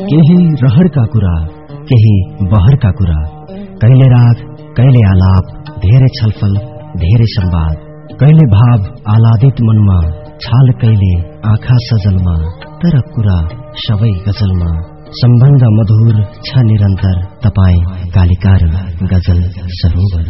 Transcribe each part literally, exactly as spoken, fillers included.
केही रहरका कुरा, केही बहरका कुरा, कहिले राग कहिले आलाप, धेरै छलफल धेरै संवाद, कहिले भाव आलादित मनमा, छाल कहिले आँखा सजलमा, तर कुरा सबै गजलमा। सम्बन्ध मधुर छ निरन्तर, तपाईं कालिकार गजल सरोवर।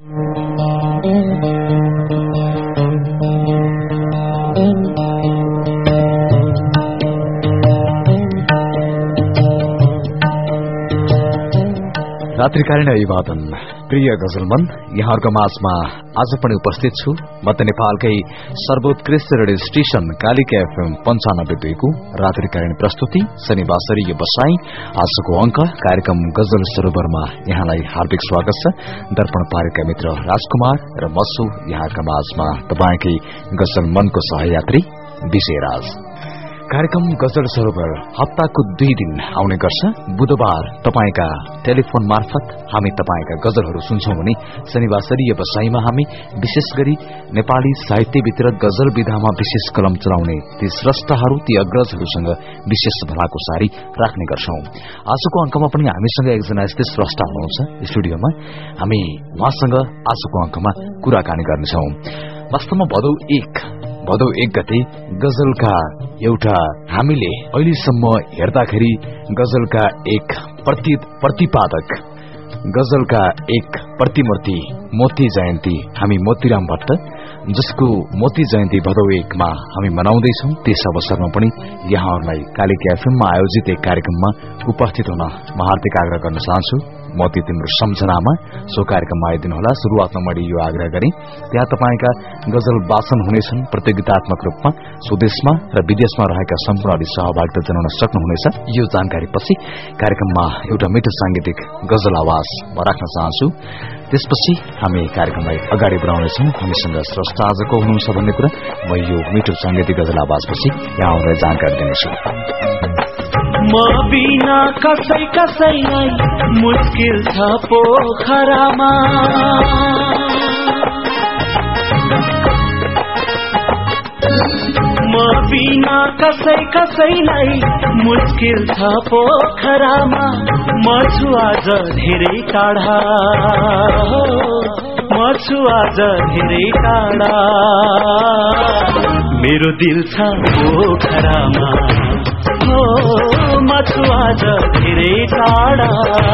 रात्रिकालीन अभिवादन प्रिय गजलमन, यहाँहरुको माझमा आज पनि उपस्थित छु। मध्य नेपालकै सर्वोत्कृष्ट रेडियो स्टेशन कालिका एफएम पंचानब्बे दुईको रात्रिकालीन प्रस्तुति शनिबासरीय बसाई आजको अंक कार्यक्रम गजल सरोवरमा यहाँलाई हार्दिक स्वागत छ। दर्पण पारेका मित्र राजकुमार र म छु यहाँका माझमा तपाईकै गजल मनको सहयात्री विजयराज। कार्यक्रम गजल सरोवर हप्ताको दुई दिन आउने गर्छ। बुधबार तपाईका टेलिफोन मार्फत हामी तपाईका गजलहरू सुन्छौं भने शनिबासरीय बसाईमा हामी विशेष गरी नेपाली साहित्यभित्र गजल विधामा विशेष कलम चलाउने ती स्रष्टाहरू, ती अग्रजहरूसँग विशेष भलाको सारी राख्ने गर्छौं। आजको अंकमा पनि हामीसँग एकजना यस्तै स्रष्टा हुनुहुन्छ स्टुडियोमा। हामी उहाँसँग आजको अंकमा कुराकानी गर्नेछौं। वास्तवमा भदौ एक भदौ एक गते गजलका एउटा हामीले अहिलेसम्म हेर्दाखेरि गजलका एक प्रति प्रतिपादक, गजलका एक प्रतिमूर्ति मोती जयन्ती हामी मोतीराम भट्ट, जसको मोती जयन्ती भदौ एकमा हामी मनाउँदैछौं। त्यस अवसरमा पनि यहाँहरूलाई कालिका एफएममा आयोजित एक कार्यक्रममा उपस्थित हुन म हार्दिक आग्रह गर्न चाहन्छु। मोती तिम्रो सम्झनामा सो कार्यक्रममा आइदिनुहोला। शुरूआतमा मैले यो आग्रह गरेँ, त्यहाँ तपाईका गजल वाचन हुनेछन् प्रतियोगितात्मक रूपमा। स्वदेशमा र विदेशमा रहेका सम्पूर्णले सहभागिता जनाउन सक्नुहुनेछ। यो जानकारी पछि कार्यक्रममा एउटा मिठो सांगीतिक गजल आवाज म राख्न चाहन्छु। त्यसपछि हामी कार्यक्रमलाई अगाडि बढाउनेछौं। हामीसँग स्रष्टा आजको हुनुहुन्छ भन्ने कुरा म यो मिठो सांगीतिक गजल आवाजपछि यहाँहरूलाई जानकारी दिनेछु। म बिना कसै कसैलाई मुस्किल छ पोखरामा, म बिना कसै कसैलाई मुस्किल छ पोखरामा। म छु आज धेरै टाढा, म छु आज धेरै टाढा, मेरो दिल छ पोखरामा। हो म छु आज धेरै टाढा,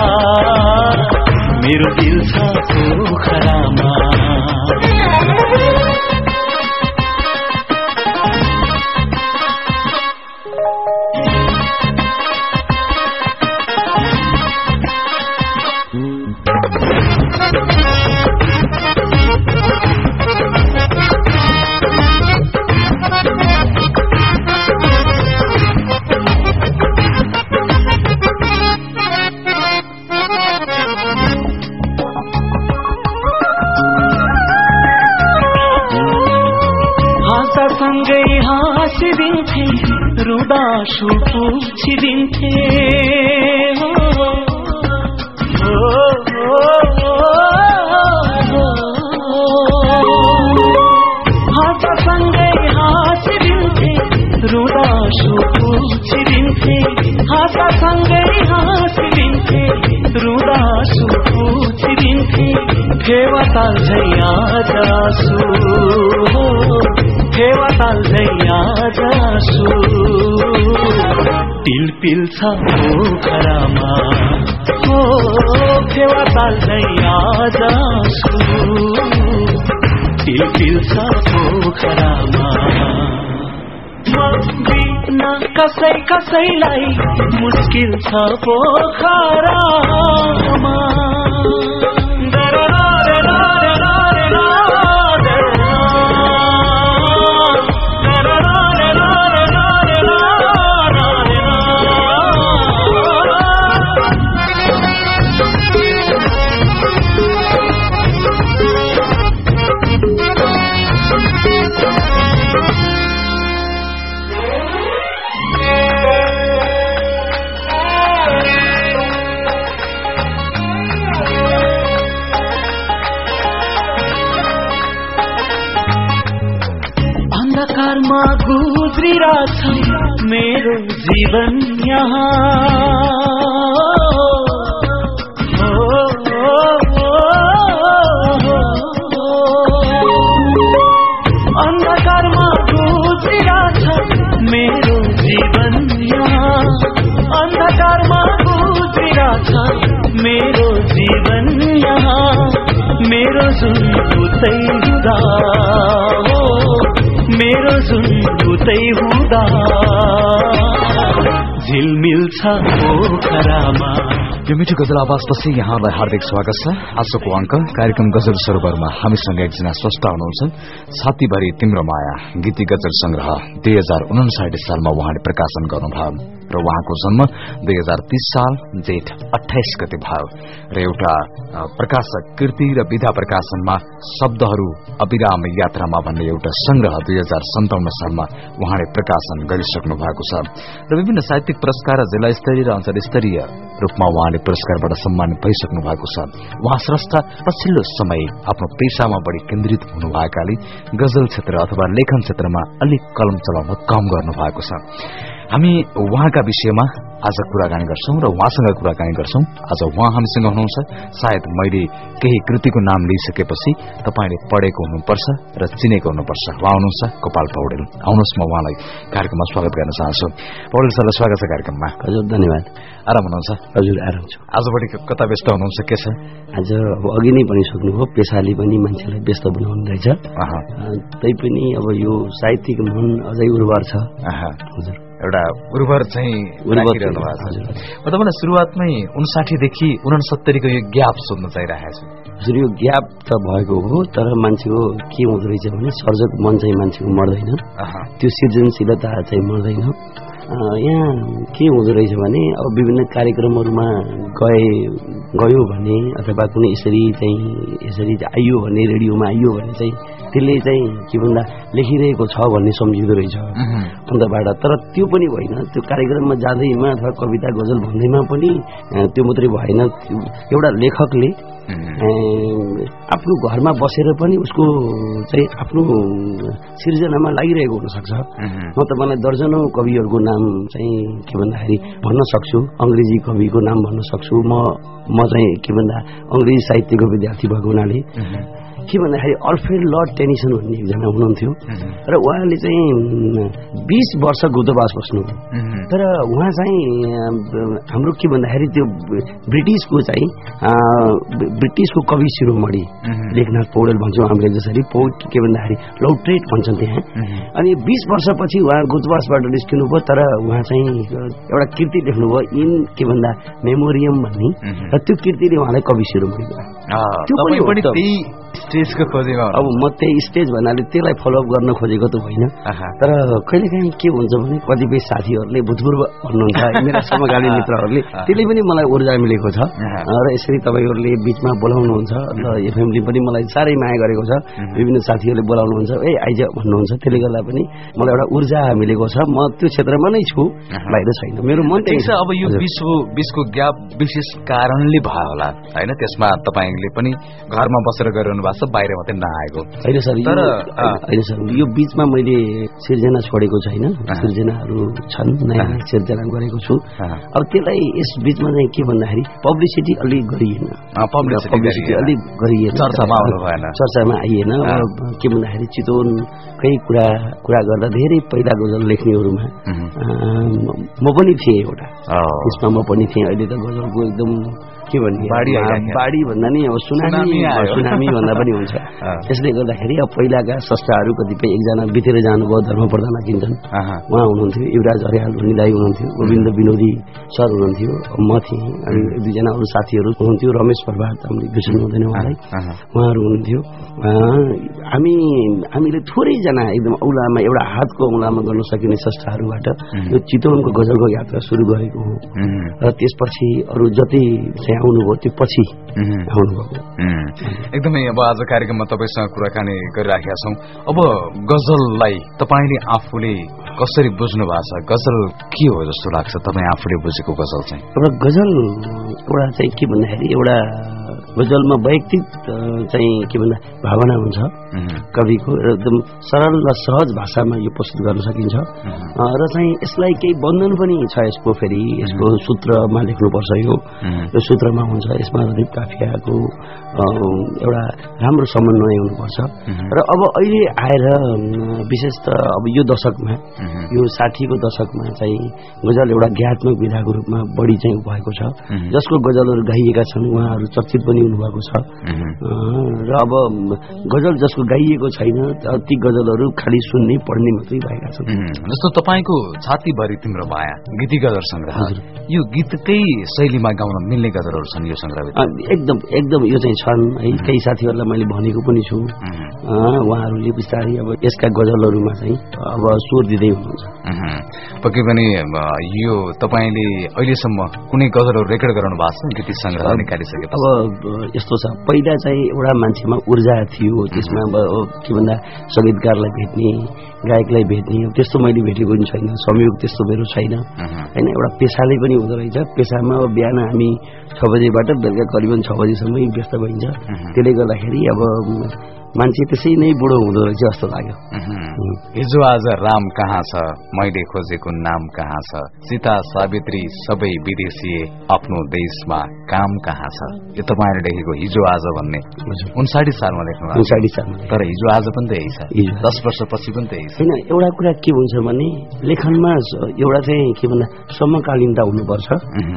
मेरो दिल छ पोखरामा। सँगै हाँसिदिन्थे, रुँदा आँसु पुछिदिन्थे, हाँसँगै हाँसिदिन्थे, रुँदा आँसु पुछिदिन्थे, हाँसँगै हाँसिदिन्थे, रुँदा आँसु पुछिदिन्थे। फेवा ताल्झै आज आँसु, फेवा ताल्झै आज आँसु, पिल पिल छ पोखरामा। हो फेवा ताल्झै आज आँसु, पिल पिल छ पोखरामा। म बिना कसै कसैलाई मुस्किल छ पोखरामा। गुज्रिरहेछ मेरो जीवन यहाँ अन्धकारमा गुजिरहेछ मेरो जीवन यहाँ अन्धकारमा गुजिरहेछ मेरो जीवन यहाँ मेरो जुन उतै हुँदा हो मेरो जुन उतै हुँदा झिलमिल छ पोखरामा। यो मिठो गजल आवाजपछि यहाँलाई हार्दिक स्वागत छ। आजको अङ्क कार्यक्रम गजल सरोवरमा हामीसँग एकजना स्रष्टा हुनुहुन्छ। छातीभरि तिम्रो माया गीती गजल संग्रह दुई हजार उनासाठी सालमा उहाँले प्रकाशन गर्नुभयो र उहाँको जन्म दुई हजार तीस साल जेठ अठाइस गते भयो र एउटा प्रकाशक कृति र विधा प्रकाशनमा शब्दहरू अविराम यात्रामा भन्ने एउटा संग्रह दुई हजार सन्ताउन्न सालमा उहाँले प्रकाशन गरिसक्नु भएको छ र विभिन्न साहित्यिक पुरस्कार र जिल्ला स्तरीय र अञ्चल स्तरीय रूपमा उहाँले पुरस्कारबाट सम्मानित भइसक्नु भएको छ। उहाँ स्रष्टा पछिल्लो समय आफ्नो पेशामा बढी केन्द्रित हुनुभएकाले गजल क्षेत्र अथवा लेखन क्षेत्रमा अलिक कलम चलाउन कम गर्नु भएको छ। हामी उहाँका विषयमा आज कुराकानी गर्छौं र उहाँसँग कुराकानी गर्छौं। आज उहाँ हामीसँग हुनुहुन्छ। सायद मैले केही कृतिको नाम लिइसकेपछि तपाईले पढेको हुनुपर्छ र चिनेको हुनुपर्छ। उहाँ हुनुहुन्छ गोपाल पौडेल। आउनुहोस्, म उहाँलाई कार्यक्रममा स्वागत गर्न चाहन्छु। पौडेल सरलाई स्वागत छ कार्यक्रममा। हजुर, धन्यवाद। आराम हुनुहुन्छ? हजुर, आराम छु। आजभोलि कता व्यस्त हुनुहुन्छ? के छ? आज अब अघि नै भनिसक्नु हो, पेशाले पनि मान्छेलाई व्यस्त बनाउनु रहेछ। तैपनि अब यो साहित्यिक मन अझै उर्वर छ। हजुर, एउटा उर्वर चाहिँ राखिरहनु भएको छ। म तपाईँलाई सुरुवातमै उन्साठीदेखि उनसत्तरीको यो ग्याप सोध्न चाहिरहेको छु। हजुर, यो ग्याप त भएको हो, तर मान्छेको के हुँदो रहेछ भने सर्जक मन चाहिँ मान्छेको मर्दैन, त्यो सृजनशीलता चाहिँ मर्दैन। यहाँ के हुँदो रहेछ भने अब विभिन्न कार्यक्रमहरूमा गए गयो भने अथवा कुनै यसरी चाहिँ यसरी आइयो भने रेडियोमा आइयो भने चाहिँ त्यसले चाहिँ के भन्दा लेखिरहेको छ भन्ने सम्झिँदो रहेछ अन्तबाट। तर त्यो पनि होइन, त्यो कार्यक्रममा जाँदैमा अथवा कविता गजल भन्दैमा पनि त्यो मात्रै भएन। एउटा लेखकले आफ्नो घरमा बसेर पनि उसको चाहिँ आफ्नो सिर्जनामा लागिरहेको हुनसक्छ। म तपाईँलाई दर्जनौं कविहरूको नाम चाहिँ के भन्दाखेरि भन्न सक्छु, अङ्ग्रेजी कविको नाम भन्न सक्छु। म म चाहिँ के भन्दा अङ्ग्रेजी साहित्यको विद्यार्थी भएको हुनाले के भन्दाखेरि अल्फ्रेड लर्ड टेनिसन भन्ने एकजना हुनुहुन्थ्यो र उहाँले चाहिँ बीस वर्ष गुप्तवास बस्नुभयो। तर उहाँ चाहिँ हाम्रो के भन्दाखेरि त्यो ब्रिटिसको चाहिँ ब्रिटिसको कवि शिरोमणि लेखनाथ पौडेल भन्छौँ हामीले, जसरी पोइट के भन्दाखेरि लौट्रेट भन्छन् त्यहाँ। अनि बीस वर्षपछि उहाँ गुप्तवासबाट निस्किनु भयो, तर उहाँ चाहिँ एउटा कृति लेख्नुभयो, इन के भन्दा मेमोरियम भन्ने, र त्यो कृतिले उहाँलाई कवि शिरोमणि भयो। स्टेजको खोजेमा अब म त्यही स्टेज भन्नाले त्यसलाई फलोअप गर्न खोजेको त होइन, तर कहिलेकाहीँ के हुन्छ भने कतिपय साथीहरूले भूतपूर्व भन्नुहुन्छ, मेरा समकालीन मित्रहरूले, त्यसले पनि मलाई ऊर्जा मिलेको छ। र यसरी तपाईँहरूले बिचमा बोलाउनुहुन्छ र एफएमले पनि मलाई साह्रै माया गरेको छ। विभिन्न साथीहरूले बोलाउनुहुन्छ, ए आइज भन्नुहुन्छ, त्यसले गर्दा पनि मलाई एउटा ऊर्जा मिलेको छ। म त्यो क्षेत्रमा नै छु, बाहिर छैन। मेरो मन त्यही छ। अब यो बिचको बिचको ग्याप विशेष कारणले भयो होला होइन? त्यसमा तपाईँले पनि घरमा बसेर गरिरहनु भएको छ, बाहिर मात्रै नआएको होइन सर। तर होइन सर, यो बिचमा मैले सिर्जना छोडेको छैन, सिर्जनाहरू छन्, नयाँ सिर्जना गरेको छु। अब त्यसलाई यस बिचमा चाहिँ के भन्दाखेरि पब्लिसिटी अलिक गरिएन, पब्लिसिटी अलिक गरिएन, चर्चामा आउनु भएन, चर्चामा आइएन। के भन्दाखेरि चितवनकै कुरा कुरा गर्दा धेरै पहिला गजल लेख्नेहरूमा म पनि थिएँ, एउटा त्यसमा म पनि थिएँ। अहिले त गजलको एकदम के भन्ने बाढी भन्दा नि अब सुनामी सुनामी भन्दा पनि हुन्छ। त्यसले गर्दाखेरि अब पहिलाका संस्थाहरू कतिपय एकजना बितेर जानुभयो, धर्म प्रधान किन्छन्, उहाँ हुनुहुन्थ्यो, युवराज हरियाल भन्ने दाई हुनुहुन्थ्यो, गोविन्द विनोदी सर हुनुहुन्थ्यो, म थिएँ, अनि एक दुईजना अरू साथीहरू हुनुहुन्थ्यो, रमेश प्रभात, हामीले बिर्सनु हुँदैन उहाँलाई, उहाँहरू हुनुहुन्थ्यो। हामी हामीले थोरैजना एकदम औलामा एउटा हातको औलामा गर्न सकिने संस्थाहरूबाट यो चितवनको गजलको यात्रा सुरु गरेको हो। र त्यसपछि अरू जति चाहिँ आउनुभयो त्यो पछि आउनुभएको। एकदमै अब आज कार्यक्रममा तपाईँसँग कुराकानी गरिराखेका छौँ। अब गजललाई तपाईँले आफूले कसरी बुझ्नु भएको छ? गजल के हो जस्तो लाग्छ तपाईँ आफूले बुझेको गजल चाहिँ? एउटा गजल एउटा चाहिँ के भन्दाखेरि एउटा गजलमा वैयक्तिक चाहिँ के भन्दा भावना हुन्छ कविको, एकदम सरल र सहज भाषामा यो प्रस्तुत गर्न सकिन्छ र चाहिँ यसलाई केही बन्धन पनि छ यसको, फेरि यसको सूत्रमा लेख्नुपर्छ, यो यो सूत्रमा हुन्छ, यसमा रदीप काफियाको एउटा राम्रो समन्वय हुनुपर्छ। र अब अहिले आएर विशेष त अब यो दशकमा, यो साठीको दशकमा चाहिँ गजल एउटा ज्ञात्मक विधाको रूपमा बढी चाहिँ भएको छ, जसको गजलहरू गाइएका छन्, उहाँहरू चर्चित पनि हुनुभएको छ। र अब गजल जसको गाइएको छैन, ती गजलहरू खालि सुन्ने पढ्ने मात्रै भएका छन्। जस्तो तपाईँको छातीभरि तिम्रो माया गीती गजल संग्रह, यो गीतकै शैलीमा गाउन मिल्ने गजलहरू छन् यो संग्रहभित्र? एकदम एकदम यो चाहिँ छन् है। केही साथीहरूलाई मैले भनेको पनि छु, उहाँहरूले बिस्तारै अब यसका गजलहरूमा चाहिँ अब स्वर दिँदै हुनुहुन्छ। पक्कै पनि यो तपाईँले अहिलेसम्म कुनै गजलहरू रेकर्ड गराउनु भएको छ गीत संग्रह निकालिसके? अब यस्तो छ, पहिला चाहिँ एउटा मान्छेमा ऊर्जा थियो, त्यसमा अब के भन्दा सङ्गीतकारलाई भेट्ने, गायकलाई भेट्ने, त्यस्तो मैले भेटेको पनि छैन, संयोग त्यस्तो मेरो छैन होइन। एउटा पेसाले पनि हुँदो रहेछ, पेसामा अब बिहान हामी छ बजेबाट बेलुका करिबन छ बजीसम्म व्यस्त भइन्छ, त्यसले गर्दाखेरि अब मान्छे त्यसै नै बुढो हुँदो रहेछ जस्तो लाग्यो। हिजो आज राम कहाँ छ, मैले खोजेको नाम कहाँ छ, सीता सावित्री सबै विदेशी, आफ्नो देशमा काम कहाँ छ। यो तपाईँले लेखेको हिजो आज भन्ने उन्साठी सालमा लेख्नु, उन्साठी सालमा, तर हिजो आज पनि त यही छ, दस वर्षपछि पनि त यही छ। होइन, एउटा कुरा के हुन्छ भने लेखनमा एउटा चाहिँ के भन्दा समकालीनता हुनुपर्छ।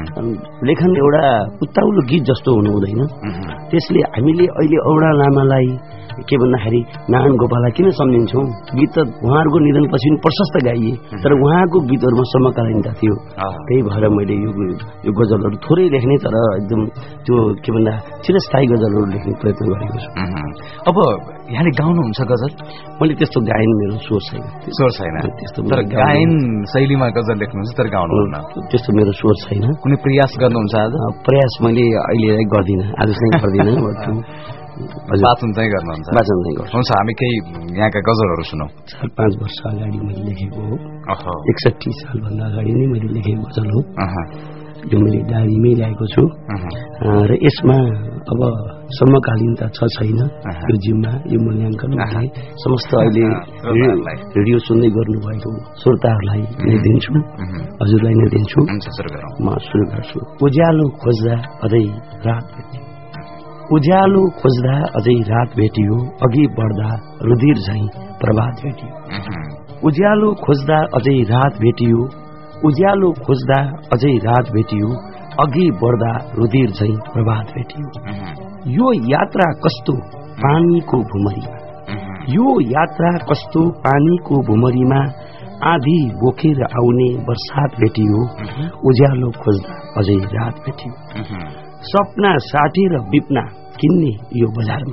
लेखन एउटा उत्ताउलो गीत जस्तो हुनु हुँदैन। त्यसले हामीले अहिले औडा लामालाई के भन्दाखेरि नारायण गोपाललाई किन सम्झिन्छौँ? गीत त उहाँहरूको निधनपछि पनि प्रशस्त गाइए, तर उहाँको गीतहरूमा समकालीनता थियो। त्यही भएर मैले यो यो गजलहरू थोरै लेख्ने, तर एकदम त्यो के भन्दा चिरस्थायी गजलहरू लेख्ने प्रयत्न गरेको छु। अब यहाँले गाउनुहुन्छ गजल? मैले त्यस्तो गायन, मेरो स्वर छैन। स्वर छैन त्यस्तो, तर गायन शैलीमा गजल लेख्नुहुन्छ, तर गाउनुहुन्न? त्यस्तो मेरो स्वर छैन। कुनै प्रयास गर्नुहुन्छ आज? प्रयास मैले अहिले गर्दिनँ, आज चाहिँ गर्दिनँ। वाचन चाहिँ गर्नुहुन्छ? वाचन चाहिँ गर्छु। हुन्छ, हामी केही यहाँका गजलहरू सुनौँ। चार पाँच वर्ष अगाडि मैले लेखेको हो, एकसठी सालभन्दा अगाडि नै मैले लेखेको गजल हो, जो मैले डायरीमै ल्याएको छु। र यसमा अब समकालीनता छ छैन यो जिम्मा, यो मूल्याङ्कन समस्त अहिले रेडियो सुन्दै गर्नुभएको श्रोताहरूलाई नै दिन्छु, हजुरलाई नै दिन्छु। म सुरु गर्छु। उज्यालो खोज्दा अझै रात भेटियो, उज्यालो खोज्दा अझै रात भेटियो, अघि बढ्दा रुधिर झैं प्रभात भेटियो। उज्यालो खोज्दा अझै रात भेटियो, उज्यालो खोज्दा अझै रात भेटियो, अघि बढ्दा रुधिर झैं प्रभात भेटियो। यो यात्रा कस्तो पानीको भुमरीमा, यो यात्रा कस्तो पानीको भुमरीमा, आधी बोकेर आउने बर्सात भेटियो, उज्यालो खोज्दा अझै रात भेटियो। सपना साटेर बिप्ना किन्ने यो बजारमा,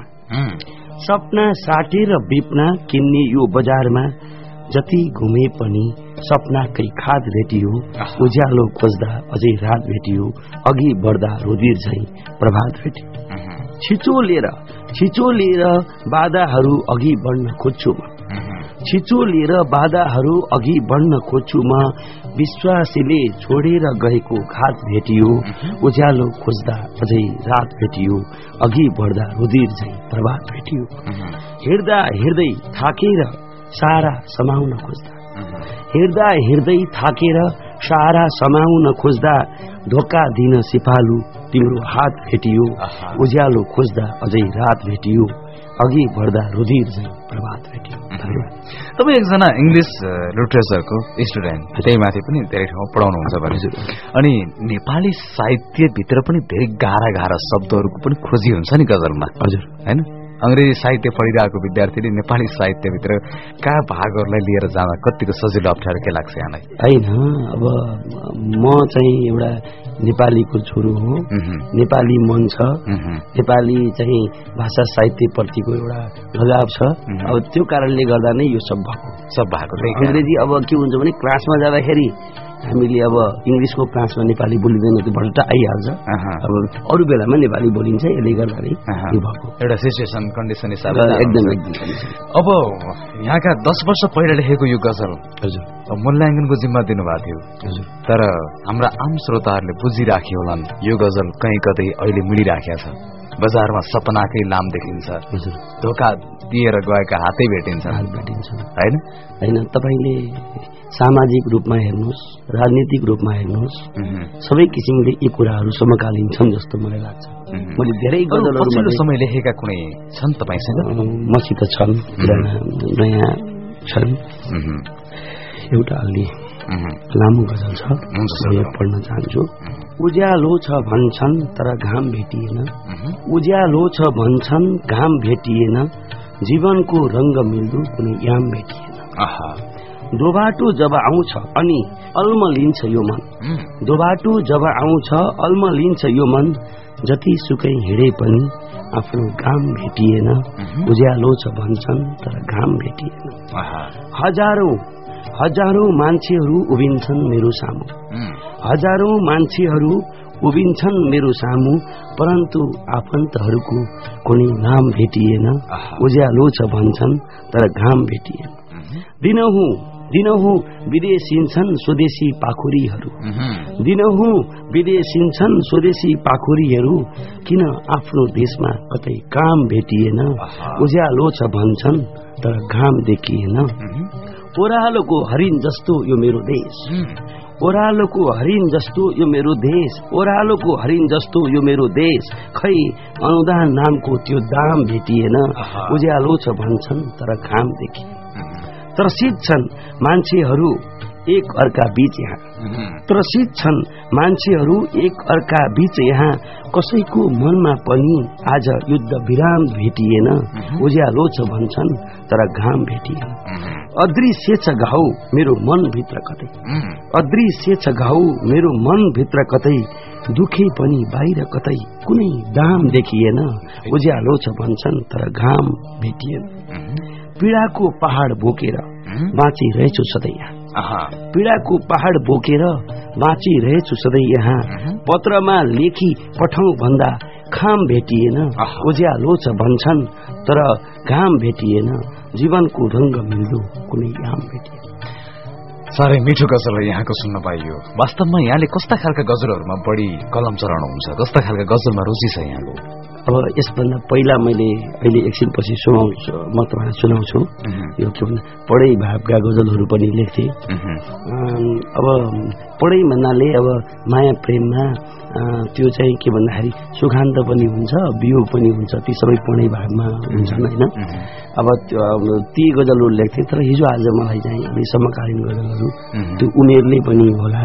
सपना साटेर बिप्ना किन्ने यो बजारमा, जति घुमे पनि सपनाकै खाद भेटियो, उज्यालो खोज्दा अझै रात भेटियो, अघि बढ्दा रुधिर झैं प्रभात भेटियो। छिचो लिएर छिचो लिएर बाधाहरू अघि बढ्न खोज्छु म, छिचो लिएर बाधाहरू अघि बढ्न खोज्छु म, विश्वासीले छोडेर गएको घात भेटियो, उज्यालो खोज्दा अझै रात भेटियो, अघि बढ्दा रुधिर झैं प्रभात भेटियो। हिँड्दा हिँड्दै थाकेर सारा समाउन खोज्दा, हिँड्दा हिँड्दै थाकेर सारा समाउन खोज्दा, धोका दिन सिपालु तिम्रो हात भेटियो, उज्यालो खोज्दा अझै रात भेटियो, अघि बढ्दा रुधिर झैं प्रभात भेटियो। तपाईँ एकजना इङ्ग्लिस लिटरेचरको स्टुडेन्ट, त्यही माथि पनि धेरै ठाउँ पढाउनुहुन्छ भने, अनि नेपाली साहित्यभित्र पनि धेरै गाह्रा गाह्रा शब्दहरूको पनि खोजी हुन्छ नि गजलमा, हजुर होइन? अंग्रेजी साहित्य पढिरहेको विद्यार्थीले नेपाली साहित्यभित्र का भागहरूलाई लिएर जाँदा कतिको सजिलो अप्ठ्यारो के लाग्छ यहाँलाई? होइन, अब म चाहिँ एउटा नेपालीको छोरो हो, नेपाली मन छ, नेपाली चाहिँ भाषा साहित्य प्रतिको एउटा लगाव छ। अब त्यो कारणले गर्दा नै यो सब भएको सब भएको अंग्रेजी अब के हुन्छ भने क्लासमा जाँदाखेरि हामीले अब इंग्लिशको क्लासमा नेपाली बोलिँदैन, त्यो भट्ट आइहाल्छ। अब अरू बेलामा नेपाली बोलिन्छ, यसले गर्दा नै यो भएको एउटा सिचुएसन कन्डिसन हिसाबले एकदम। अब यहाँका दस वर्ष पहिला लेखेको यो गजल हजुर मूल्याङ्कनको जिम्मा दिनुभएको थियो हजुर, तर हाम्रा आम श्रोताहरूले बुझिराखे होलान् यो गजल कहीँ कतै अहिले मिलिराखेको छ। बजारमा सपनाकै नाम देखिन्छ, धोका दिएर गएका हातै भेटिन्छ भेटिन्छ हैन हैन तपाईले सामाजिक रूपमा हेर्नुहोस्, राजनीतिक रूपमा हेर्नुहोस्, सबै किसिमले यी कुराहरू समकालीन छन् जस्तो मलाई लाग्छ। मैले धेरै गजलहरू समय लेखेका कुनै छन् तपाईसँग? मसित छन्, नयाँ छन्। एउटा अलि लामो गजल छ, म पढ्न चाहन्छु। उज्यालो छ भन्छन् तर घाम भेटिएन, उज्यालो छ भन्छन् घाम भेटिएन, जीवनको रंग मिल्दो कुनै याम भेटिएन। दोबाटो जब आउँछ अनि अल्मलिन्छ यो मन, दोबाटो जब आउँछ अल्मलिन्छ यो मन, जति सुकै हिँडे पनि आफ्नो घाम भेटिएन, उज्यालो छ भन्छन् तर घाम भेटिएन। हजारौं हजारौं मान्छेहरू उभिन्छन् मेरो सामु, हजारौं मान्छेहरू उभिन्छन् मेरो सामु, परन्तु आफन्तहरूको कुनै नाम भेटिएन, उज्यालो छ भन्छन् तर घाम भेटिएन। दिनहुँ दिनहुँ विदेशिन्छन् स्वदेशी पाखुरीहरू, दिनहुँ विदेशिन्छन् स्वदेशी पाखुरीहरू, किन आफ्नो देशमा कतै काम भेटिएन, उज्यालो छ भन्छन् तर घाम देखिएन। ओह्रालोको हरिण जस्तो यो मेरो देश, ओह्रालोको हरिण जस्तो यो मेरो देश, ओह्रालोको हरिण जस्तो यो मेरो देश, खै अनुदान नामको त्यो दाम भेटिएन, उज्यालो छ भन्छन् तर घाम देखिएन। त्रसित छन् मान्छेहरू एक अर्का बीच यहाँ, त्रसित छन् मान्छेहरू एक अर्का बीच यहाँ, कसैको मनमा पनि आज युद्ध विराम भेटिएन, उज्यालो छ भन्छन् तर घाम भेटिएन। अदृश्य छ घाउ मेरो मन भित्र कतै, अदृश्य छ घाउ मेरो मन भित्र कतै, दुखे पनि बाहिर कतै कुनै दाम देखिएन, उज्यालो छ भन्छन् तर घाम भेटिएन। पीडाको पहाड बोकेर बाँचिरहेछु सधैँ यहाँ, पीडाको पहाड बोकेर बाँचिरहेछु सधैँ यहाँ, पत्रमा लेखी पठाउँ भन्दा खाम भेटिएन, उज्यालो छ भन्छन् तर घाम भेटिएन, जीवनको रंग मिल्दो कुनै याम भेटिएन। साह्रै मिठो गजल यहाँको सुन्न पाइयो। वास्तवमा यहाँले कस्ता खालका गजलहरूमा बढी कलम चलाउनुहुन्छ, कस्ता खालका गजलमा रुचि छ यहाँको? अब यसभन्दा पहिला मैले अहिले एकछिनपछि सुनाउँछु, म तपाईँलाई सुनाउँछु। यो के भन्दा पढै भावका गजलहरू पनि लेख्थे। अब पढै भन्नाले अब माया प्रेममा त्यो चाहिँ के भन्दाखेरि सुखान्त पनि हुन्छ, वियोग पनि हुन्छ, ती सबै पढै भावमा हुन्छन् होइन। अब ती गजलहरू लेख्थे, तर हिजो आज मलाई चाहिँ अलि समकालीन गजलहरू त्यो उमेरले पनि होला,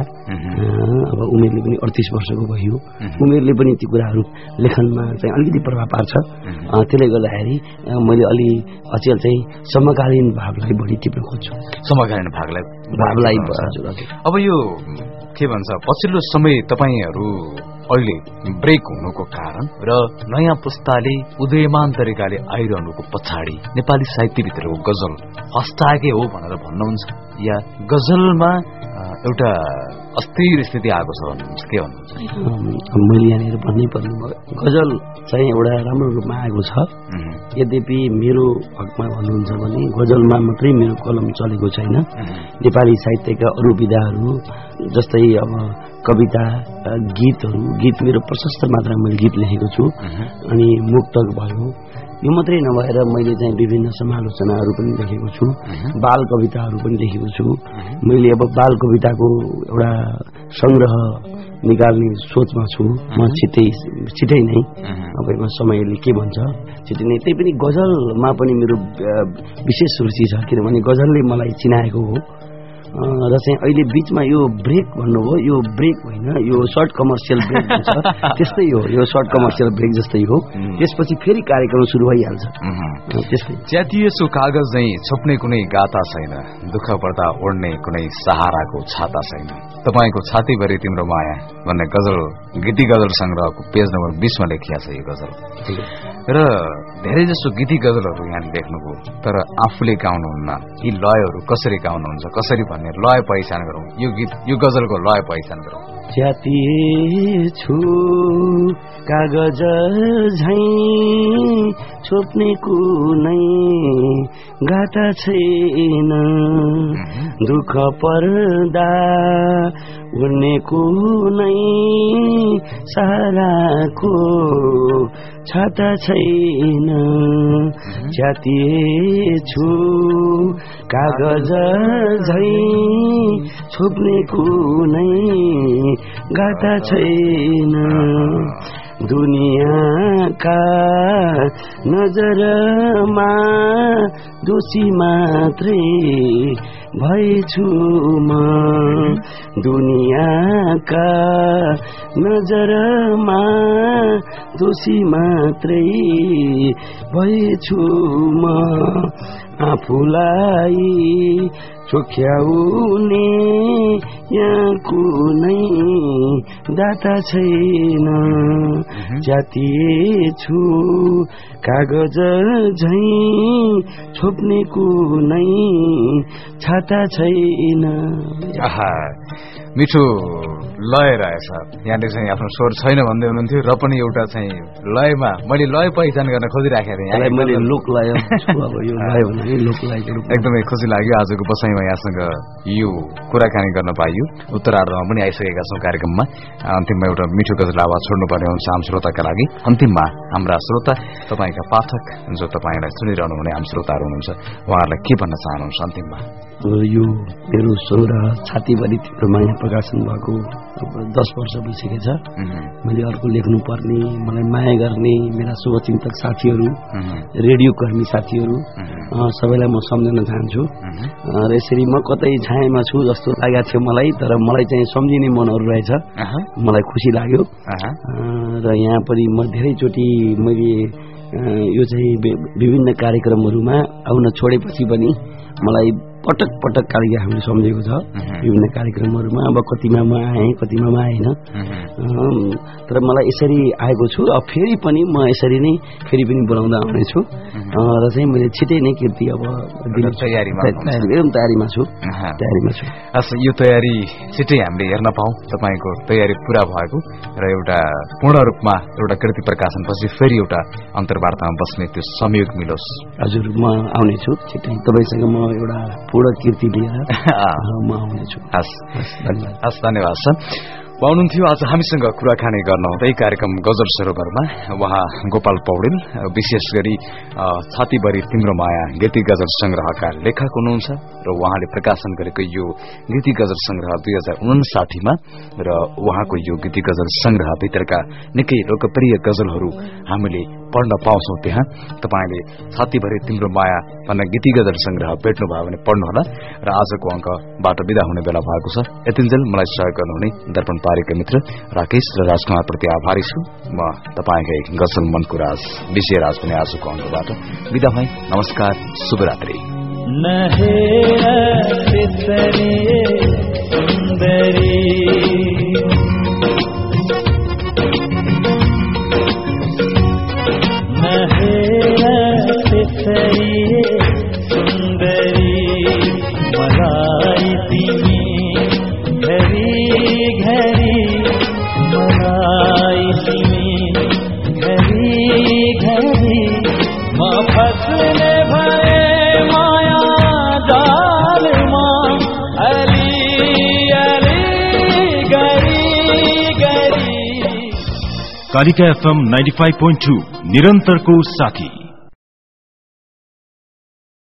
अब उमेरले पनि अडतिस वर्षको भयो, उमेरले पनि ती कुराहरू लेखनमा चाहिँ अलिकति प्रभाव पार्छ। त्यसले गर्दाखेरि मैले अलि अचेल चाहिँ समकालीन भावलाई बढी टिप्न खोज्छु, समकालीन भागलाई भावलाई। अब यो के भन्छ पछिल्लो समय तपाईहरू अहिले ब्रेक हुनुको कारण र नयाँ पुस्ताले उदयमान तरिकाले आइरहनुको पछाडि नेपाली साहित्यभित्रको गजल हस्तागे हो भनेर भन्नुहुन्छ, या गजलमा एउटा अस्थिर स्थिति आएको छ भन्नुहुन्छ, के भन्नुहुन्छ? मैले यहाँनिर भन्नै पर्ने गजल चाहिँ एउटा राम्रो रूपमा आएको छ। यद्यपि मेरो हकमा भन्नुहुन्छ भने गजलमा मात्रै मेरो कलम चलेको छैन, नेपाली साहित्यका अरू विधाहरू जस्तै अब कविता, गीतहरू, गीत मेरो प्रशस्त मात्रामा मैले गीत लेखेको छु, अनि मुक्तक भयो। यो मात्रै नभएर मैले चाहिँ विभिन्न समालोचनाहरू पनि लेखेको छु, बाल कविताहरू पनि लेखेको छु। मैले अब बाल कविताको एउटा संग्रह निकाल्ने सोचमा छु म, छिट्टै छिट्टै नै अब समयले के भन्छ छिट्टै नै। त्यही पनि गजलमा पनि मेरो विशेष रुचि छ, किनभने गजलले मलाई चिनाएको हो। र चाहिँ अहिले बीचमा यो ब्रेक भन्नुभयो, यो ब्रेक होइन, यो सर्ट कमर्सियल ब्रेक भन्छ, त्यस्तै हो, यो सर्ट कमर्सियल ब्रेक जस्तै हो। त्यसपछि फेरि कार्यक्रम सुरु भइहाल्छ। त्यस्तै च्यातिएछु कागज नै छोप्ने कुनै गाता छैन, दुःख पर्दा ओढ्ने कुनै सहाराको छाता छैन, तपाईँको छातीभरि तिम्रो माया भन्ने गजल गीती गजल संग्रहको पेज नम्बर बीसमा लेखिया छ यो गजल। र धेरै जसो गीती गजलहरू यहाँ लेख्नुभयो, तर आफूले गाउनुहुन्न, यी लयहरू कसरी गाउनुहुन्छ, कसरी भन्ने लय पहिचान गरौँ, यो गीत यो गजलको लय पहिचान गरौँ। च्यातिएछु कागज झैं छोप्ने कुनै गाता छैन, दुःख पर्दा उड्ने कुनै सहाराको छाता छैन च्यातिए छु कागज झै छोप्ने कुनै गाता छैन दुनियाँका नजरमा दोषी मात्रै भएछु म दुनियाँका नजरमा दोषी मात्रै भएछु म आफूलाई चोख्याउने यहाँ कुनै दाता छैन जातिए छु कागज झै छोप्ने कुनै छाता छैन। मिठो लय रहेछ यहाँले चाहिँ आफ्नो स्वर छैन भन्दै हुनुहुन्थ्यो र पनि एउटा चाहिँ लयमा मैले लय पहिचान गर्न खोजिराखेको थिएँ मैले लोक लय अब यो लय भने लोक लयको रूपमा एकदमै खुसी लाग्यो आजको बसाइमा यहाँसँग यो कुराकानी गर्न पाइयो। उत्तरार्धमा पनि आइसकेका छौँ कार्यक्रममा अन्तिममा एउटा मिठो गजल आवाज छोड्नुपर्ने हुन्छ हाम श्रोताका लागि। अन्तिममा हाम्रा श्रोता तपाईँका पाठक जो तपाईँलाई सुनिरहनु हुने हाम श्रोताहरू हुनुहुन्छ उहाँहरूलाई के भन्न चाहनुहुन्छ अन्तिममा? यो मेरो सङ्ग्रह छातीभरि तिम्रो माया प्रकाशन भएको दस वर्ष भइसकेको छ। मैले अर्को लेख्नु पर्ने मलाई माया गर्ने मेरा शुभचिन्तक साथीहरू रेडियो कर्मी साथीहरू सबैलाई म सम्झन चाहन्छु र यसरी म कतै छायामा छु जस्तो लागेको थियो मलाई तर मलाई चाहिँ सम्झिने मनहरू रहेछ मलाई खुसी लाग्यो र यहाँ पनि म धेरैचोटि मैले यो चाहिँ विभिन्न कार्यक्रमहरूमा आउन छोडेपछि पनि मलाई पटक पटक कार्यक्रमहरू सम्झेको छ विभिन्न कार्यक्रमहरूमा। अब कतिमा म आएँ कतिमा म आएन तर मलाई यसरी आएको छु अब फेरि पनि म यसरी नै फेरि पनि बोलाउँदा आउनेछु र चाहिँ मैले छिटै नै कीर्ति अब तयारीमा तयारीमा छु तयारीमा छु हस् यो तयारी छिटै हामीले हेर्न पाऊँ तपाईँको तयारी पुरा भएको र एउटा पूर्ण रूपमा एउटा कृति प्रकाशनपछि फेरि एउटा अन्तर्वार्तामा बस्ने त्यो संयोग मिलोस्। हजुर म आउनेछु छिटै तपाईँसँग म एउटा पूर्ण कीर्ति लिएर म आउनेछु। हस् हस् धन्यवाद सर। हुनुहुन्थ्यो आज हामीसँग कुराकानी गर्न हुँदै कार्यक्रम गजल सरोवरमा उहाँ गोपाल पौडेल विशेष गरी छातीभरि तिम्रो माया गीति गजल संग्रहका लेखक हुनुहुन्छ र उहाँले प्रकाशन गरेको यो गीति गजल संग्रह दुई हजार उनासाठीमा र उहाँको यो गीति गजल संग्रहभित्रका निकै लोकप्रिय गजलहरू हामीले पढ्न पाउँछौँ। त्यहाँ तपाईँले छातीभरि तिम्रो माया भन्ने गीति गजल संग्रह भेट्नुभयो भने पढ्नुहोला र आजको अङ्कबाट विदा हुने बेला भएको छ। यतिन्जेल मलाई सहयोग गर्नुहुने दर्पण पारेका मित्र राकेश र राजकुमार प्रति आभारी छु। म तपाईँकै गजल मनको राज विजय राज पनि आजको अङ्कबाट विदा भएँ। नमस्कार, शुभरात्रि। Kalika FM ninety five point two निरन्तरको साथी।